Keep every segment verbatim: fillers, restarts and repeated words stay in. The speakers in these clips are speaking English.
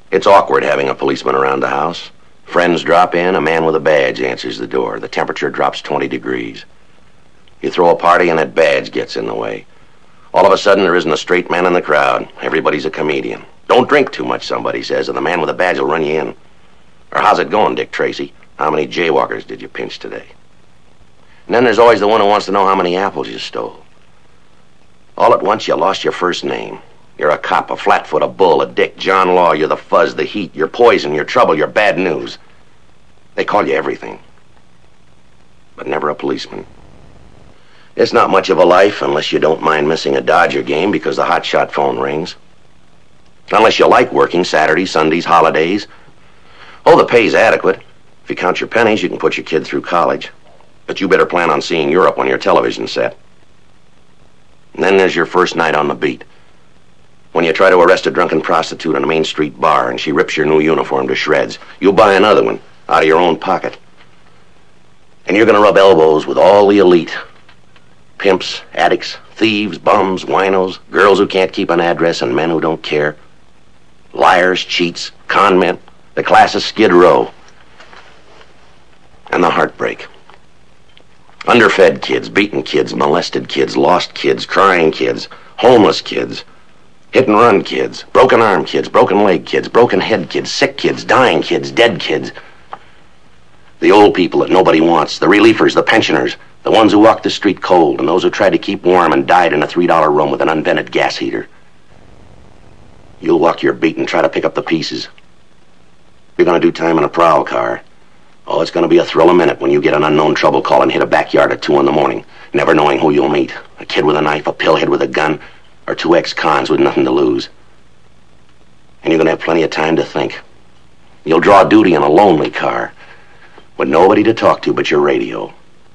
It's awkward having a policeman around the house. Friends drop in, a man with a badge answers the door. The temperature drops twenty degrees. You throw a party and that badge gets in the way. All of a sudden, there isn't a straight man in the crowd. Everybody's a comedian. Don't drink too much, somebody says, and the man with the badge will run you in. Or how's it going, Dick Tracy? How many jaywalkers did you pinch today? And then there's always the one who wants to know how many apples you stole. All at once, you lost your first name. You're a cop, a flatfoot, a bull, a dick, John Law. You're the fuzz, the heat, you're poison, you're trouble, you're bad news. They call you everything. But never a policeman. It's not much of a life unless you don't mind missing a Dodger game because the hotshot phone rings. Unless you like working Saturdays, Sundays, holidays. Oh, the pay's adequate. If you count your pennies, you can put your kid through college. But you better plan on seeing Europe on your television set. And then there's your first night on the beat. When you try to arrest a drunken prostitute in a Main Street bar and she rips your new uniform to shreds, you'll buy another one out of your own pocket. And you're going to rub elbows with all the elite. Pimps, addicts, thieves, bums, winos, girls who can't keep an address, and men who don't care. Liars, cheats, con men, the class of Skid Row. And the heartbreak. Underfed kids, beaten kids, molested kids, lost kids, crying kids, homeless kids, hit-and-run kids, broken arm kids, broken leg kids, broken head kids, sick kids, dying kids, dead kids. The old people that nobody wants, the reliefers, the pensioners, the ones who walked the street cold, and those who tried to keep warm and died in a three dollar room with an unvented gas heater. You'll walk your beat and try to pick up the pieces. You're going to do time in a prowl car. Oh, it's going to be a thrill a minute when you get an unknown trouble call and hit a backyard at two in the morning, never knowing who you'll meet. A kid with a knife, a pillhead with a gun, or two ex-cons with nothing to lose. And you're going to have plenty of time to think. You'll draw duty in a lonely car with nobody to talk to but your radio.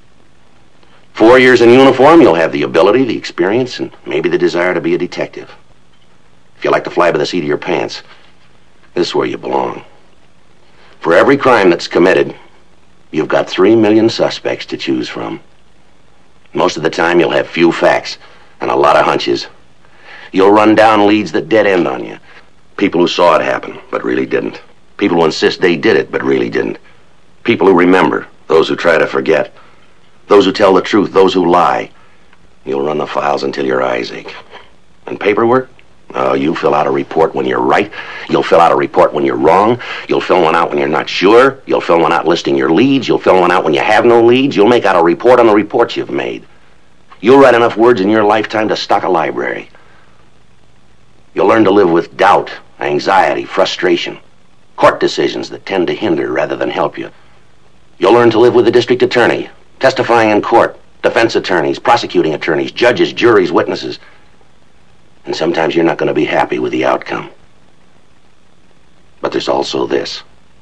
Four years in uniform, you'll have the ability, the experience, and maybe the desire to be a detective. If you like to fly by the seat of your pants, this is where you belong. For every crime that's committed, you've got three million suspects to choose from. Most of the time, you'll have few facts and a lot of hunches. You'll run down leads that dead end on you. People who saw it happen, but really didn't. People who insist they did it, but really didn't. People who remember, those who try to forget. Those who tell the truth, those who lie. You'll run the files until your eyes ache. And paperwork? Oh, you fill out a report when you're right. You'll fill out a report when you're wrong. You'll fill one out when you're not sure. You'll fill one out listing your leads. You'll fill one out when you have no leads. You'll make out a report on the reports you've made. You'll write enough words in your lifetime to stock a library. You'll learn to live with doubt, anxiety, frustration, court decisions that tend to hinder rather than help you. You'll learn to live with the district attorney, testifying in court, defense attorneys, prosecuting attorneys, judges, juries, witnesses. And sometimes you're not going to be happy with the outcome. But there's also this.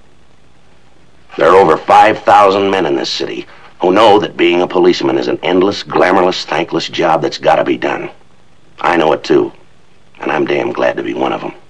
There are over five thousand men in this city who know that being a policeman is an endless, glamourless, thankless job that's got to be done. I know it too, and I'm damn glad to be one of them.